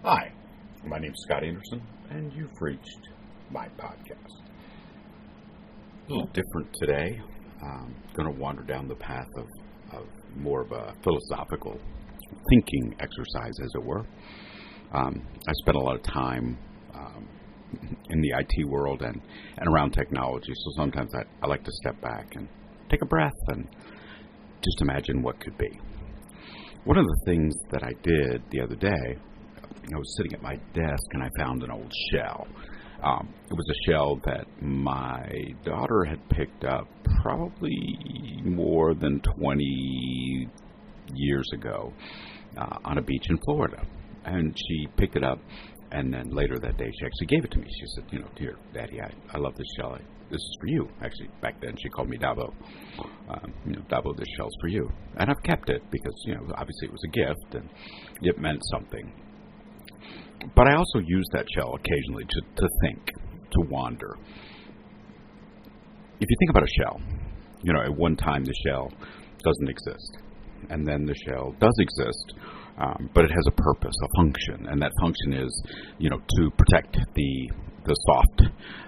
Hi, my name is Scott Anderson, and you've reached my podcast. A little different today. Going to wander down the path of more of a philosophical thinking exercise, as it were. I spent a lot of time in the IT world and around technology, so sometimes I like to step back and take a breath and just imagine what could be. One of the things that I did the other day, I was sitting at my desk and I found an old shell. It was a shell that my daughter had picked up probably more than 20 years ago on a beach in Florida. And she picked it up, and then later that day she actually gave it to me. She said, "Dear Daddy, I love this shell. This is for you." Actually, back then she called me Dabo. Dabo, this shell's for you. And I've kept it because, obviously it was a gift and it meant something. But I also use that shell occasionally to think, to wander. If you think about a shell, at one time the shell doesn't exist. And then the shell does exist, but it has a purpose, a function. And that function is, to protect the soft,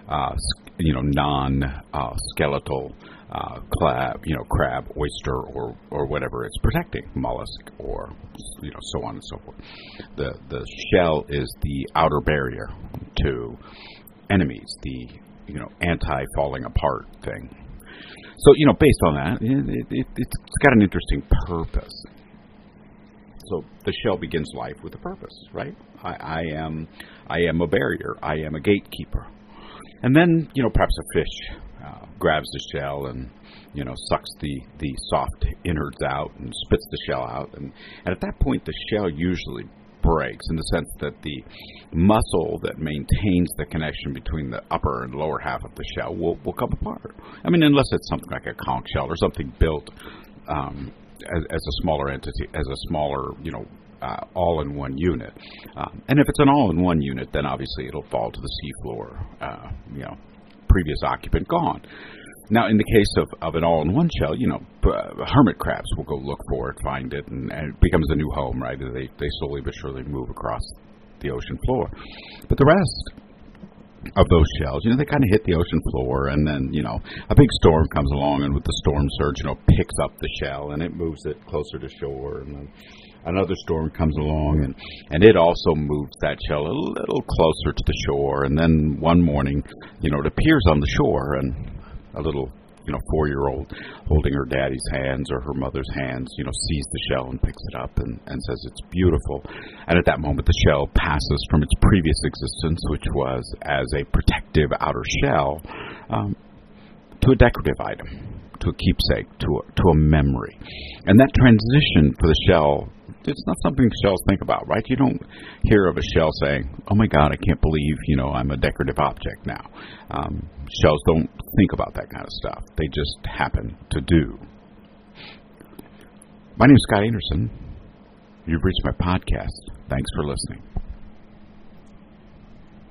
non-skeletal crab, oyster, or whatever it's protecting, mollusk, or so on and so forth. The shell is the outer barrier to enemies, the anti-falling apart thing. So based on that, it's got an interesting purpose. So the shell begins life with a purpose, right? I am a barrier. I am a gatekeeper. And then perhaps a fish grabs the shell and sucks the soft innards out and spits the shell out, and at that point the shell usually breaks, in the sense that the muscle that maintains the connection between the upper and lower half of the shell will come apart. I mean, unless it's something like a conch shell or something built as a smaller entity, as a smaller all-in-one unit. And if it's an all-in-one unit, then obviously it'll fall to the seafloor. Previous occupant gone. Now, in the case of an all-in-one shell, hermit crabs will go look for it, find it, and it becomes a new home, right? They slowly but surely move across the ocean floor. But the rest of those shells, they kind of hit the ocean floor, and then, a big storm comes along, and with the storm surge, picks up the shell, and it moves it closer to shore, and then another storm comes along, and it also moves that shell a little closer to the shore. And then one morning, it appears on the shore, and a little, 4-year-old holding her daddy's hands or her mother's hands, sees the shell and picks it up and says it's beautiful. And at that moment, the shell passes from its previous existence, which was as a protective outer shell, to a decorative item, to a keepsake, to a memory. And that transition for the shell, it's not something shells think about, right? You don't hear of a shell saying, "Oh my God, I can't believe, I'm a decorative object now." Shells don't think about that kind of stuff. They just happen to do. My name is Scott Anderson. You've reached my podcast. Thanks for listening.